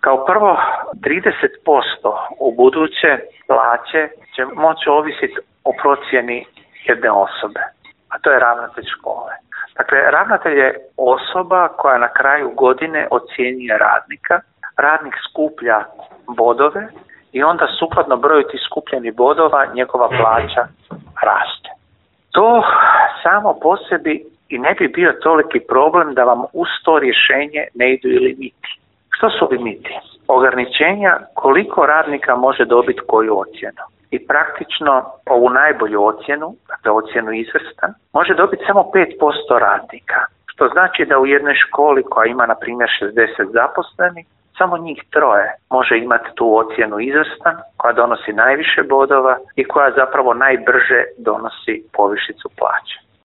Kao prvo, 30% u buduće plaće će moći ovisiti o procjeni jedne osobe, a to je ravnatelj škole. Dakle, ravnatelj je osoba koja na kraju godine ocjenjuje radnika, radnik skuplja bodove i onda sukladno broju tih skupljenih bodova njegova plaća raste. To samo po sebi i ne bi bio toliki problem da vam uz to rješenje ne idu i limiti. Što su limiti? Ograničenja koliko radnika može dobiti koju ocjenu. I praktično ovu najbolju ocjenu, dakle ocjenu izvrstan, može dobiti samo 5% radnika. Što znači da u jednoj školi koja ima na primjer 60 zaposlenih, samo njih 3 može imati tu ocjenu izvrstan, koja donosi najviše bodova i koja zapravo najbrže donosi povišicu plaće.